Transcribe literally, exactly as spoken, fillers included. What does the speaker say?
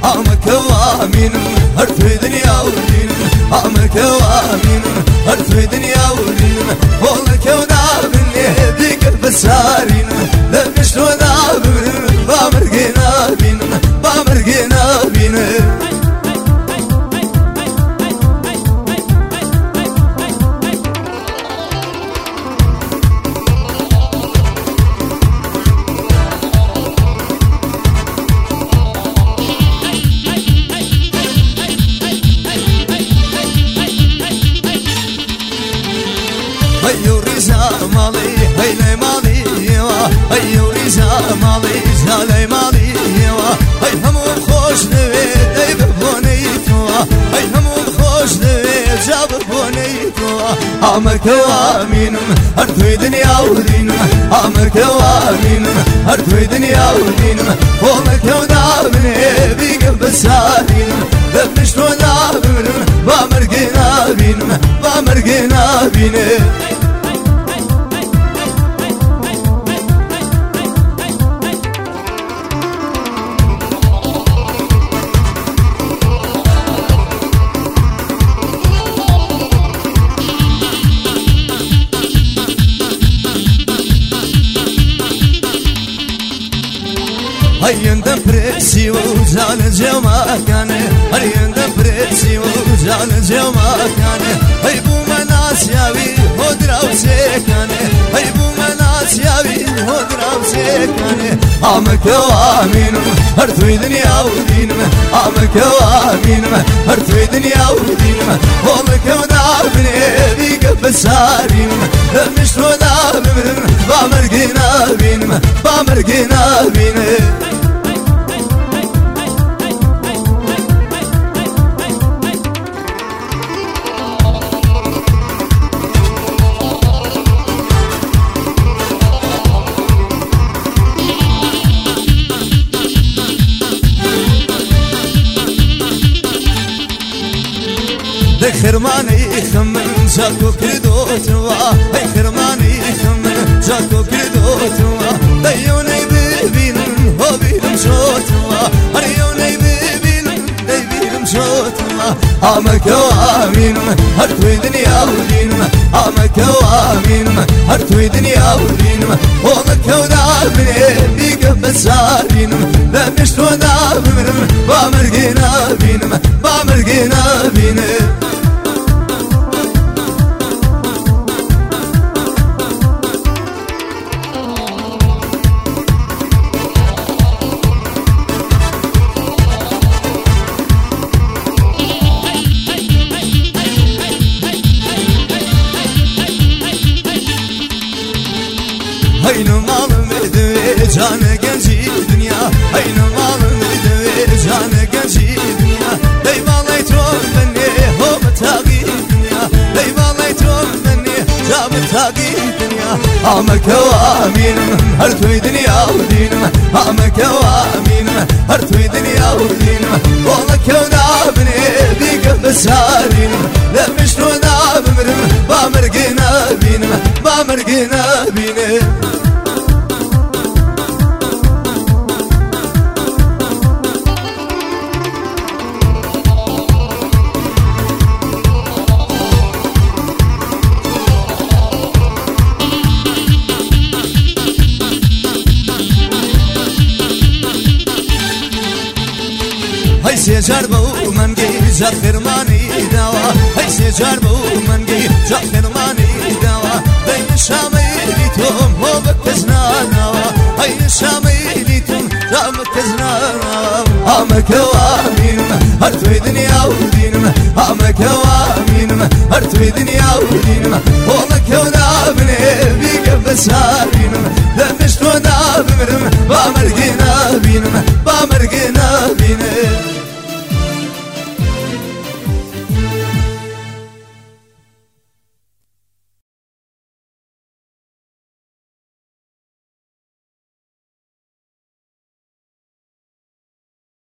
عمك وامين هرتوي دنيا ودين عمك وامين هرتوي دنيا ودين والك ودابني بيك بسارين لمشت ودابن بامرقنا بين بامرقنا بين هيو ريزا مالي هيلي مالي هيو ريزا مالي زالي مالي هي هموم خوش نوي ديب بونيتو هي هموم خوش نوي جاب بونيتو عمك وامين هرتوي دنيا ودين عمك وامين هرتوي دنيا ودين والك ودابني بيك بسارين لبشت ودابن بامرقنا بين بامرقنا بين هيا ندبرسي وزال جوا كان هيا ندبرسي وزال جوا كان هي بو مناس ياوي هدراو سكان هي بو مناس ياوي هدراو سكان عمك وامين هرتوي دنيا ودين عمك وامين هرتوي دنيا ودين والك ودابني بيك بسارين لمشت ودابن بامرقنا بين بامرقنا بين خرماني خمن زاكو كردو توا هي خرماني خمن زاكو كردو توا ديوني ببين هو بيلم شوتوا هريوني ببين دي بيلم شوتوا عمك وامين هرتوي دنيا ودين عمك وامين هرتوي دنيا ودين والك ودابني بيك بسارين لمشت ودابن بامرقنا بين بامرقنا بين هين مالم دوي جان جنجي دنيا هين مالم دوي جان جنجي دنيا لي مالي تروم مني هو متاقي دنيا لي مالي تروم مني جاب متاقي دنيا عمك وامين هرتوي دنيا ودين عمك وامين هرتوي دنيا ودين والك ودابني بيك بسارين لمشت ودابن بامرقنا بين بامرقنا بين هاي سيجار بو منجي جا خرماني داوا هاي سيجار بو منجي جا خرماني داوا بين الشامي ليتهم هو بكزنا ناوا هاي الشامي ليتهم جا بكزنا ناوا عمك وامين هرتوي دنيا ودين عمك وامين هرتوي دنيا ودين والك ودابني بيك بسارين لمشت ودابن بامرقنا بين بامرقنا